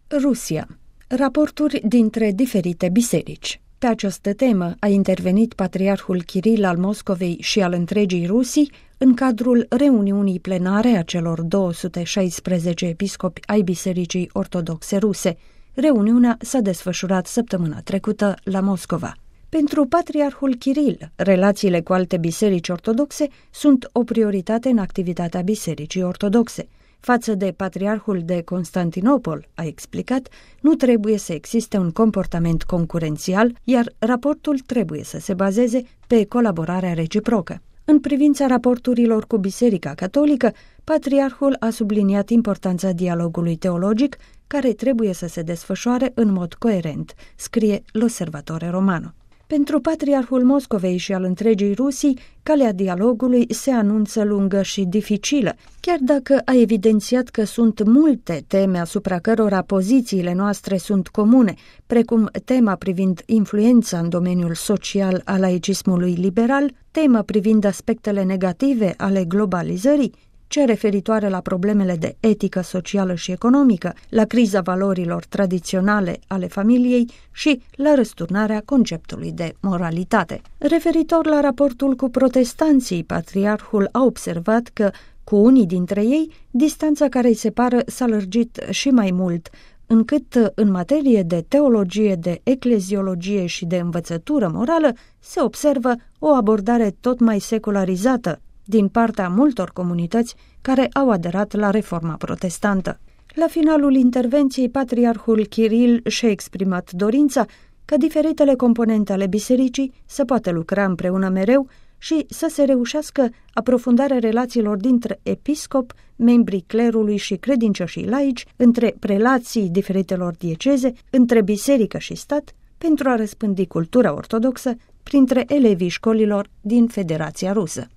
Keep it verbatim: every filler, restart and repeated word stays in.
Rusia. Raporturi dintre diferite biserici. Pe această temă a intervenit patriarhul Kiril al Moscovei și al întregii Rusii în cadrul reuniunii plenare a celor două sute șaisprezece episcopi ai Bisericii Ortodoxe Ruse. Reuniunea s-a desfășurat săptămâna trecută la Moscova. Pentru patriarhul Kiril, relațiile cu alte biserici ortodoxe sunt o prioritate în activitatea Bisericii Ortodoxe. Față de patriarhul de Constantinopol, a explicat, nu trebuie să existe un comportament concurențial, iar raportul trebuie să se bazeze pe colaborarea reciprocă. În privința raporturilor cu Biserica Catolică, patriarhul a subliniat importanța dialogului teologic, care trebuie să se desfășoare în mod coerent, scrie L'Osservatore Romano. Pentru patriarhul Moscovei și al întregii Rusii, calea dialogului se anunță lungă și dificilă, chiar dacă a evidențiat că sunt multe teme asupra cărora pozițiile noastre sunt comune, precum tema privind influența în domeniul social al laicismului liberal, tema privind aspectele negative ale globalizării, cea referitoare la problemele de etică socială și economică, la criza valorilor tradiționale ale familiei și la răsturnarea conceptului de moralitate. Referitor la raportul cu protestanții, patriarhul a observat că, cu unii dintre ei, distanța care îi separă s-a lărgit și mai mult, încât în materie de teologie, de ecleziologie și de învățătură morală se observă o abordare tot mai secularizată din partea multor comunități care au aderat la reforma protestantă. La finalul intervenției, patriarhul Kiril și-a exprimat dorința ca diferitele componente ale bisericii să poată lucra împreună mereu și să se reușească aprofundarea relațiilor dintre episcop, membrii clerului și credincioșii laici, între prelații diferitelor dieceze, între biserică și stat, pentru a răspândi cultura ortodoxă printre elevii școlilor din Federația Rusă.